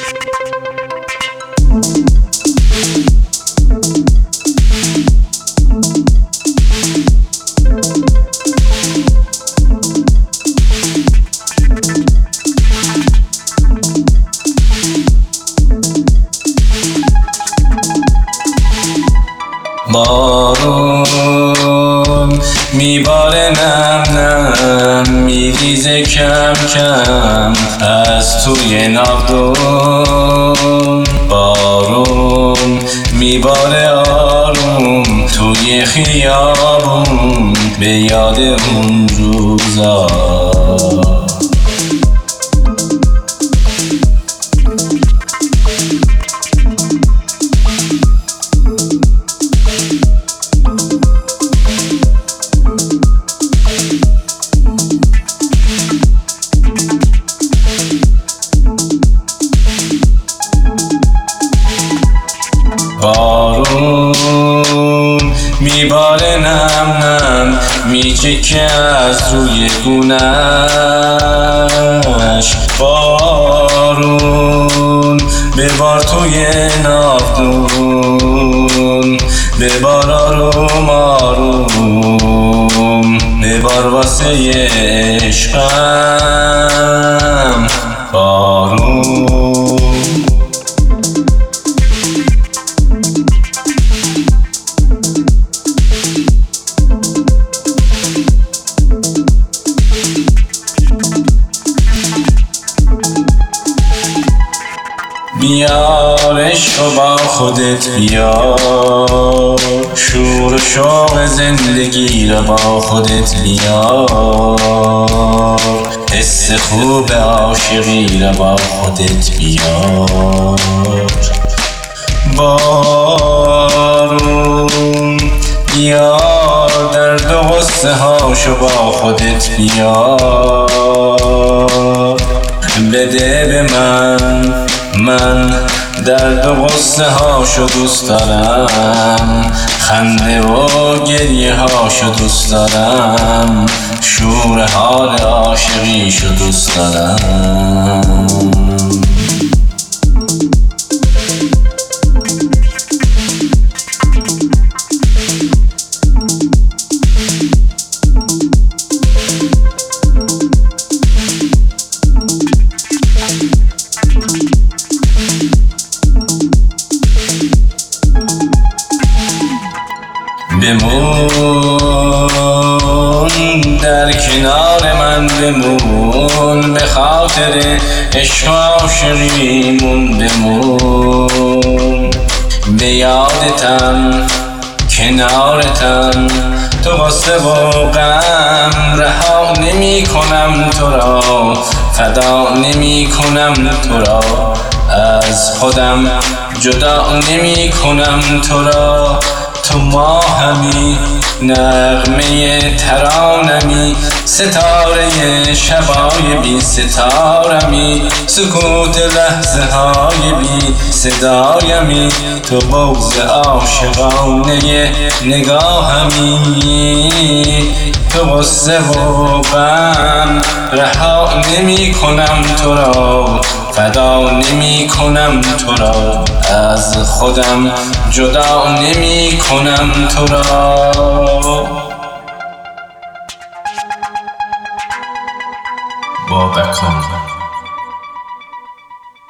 بارون میباره نم نم، میریزه کم کم از توی ناودون. بارون میباره آروم توی خیابون، به یاد اون روزا. بارون میباره نم نم، میچکه از روی گونش. بارون ببار توی ناودون، ببار آروم آروم، ببار واسه عشقم. بارون بیار عشق با خودت بیار، شور و شوق زندگی را با خودت بیار، حس خوب عاشقی را با خودت بیار. بارون بیار درد و غصه هاشو با خودت بیار، بده به من درد و غصه هاشو دوست دارم، خنده و گریه هاشو دوست دارم، شور حال عاشقیشو دوست دارم. بمون در کنار من، بمون به خاطر عشق و عاشقیمون، بمون به یادتم کنارتم، تو غصه و غم رها نمی کنم تو را، فدا نمی کنم تو را، از خودم جدا نمی کنم تو را. تو ماهمی نغمه ترانمی، ستاره شبای بی ستارمی، سکوت لحظه های بی صدایمی، تو بغض عاشقانه نگاهمی، تو غصه و غم رها نمی کنم تو را، فدا نمی کنم تو را، از خودم جدا نمی کنم تو را. بابکان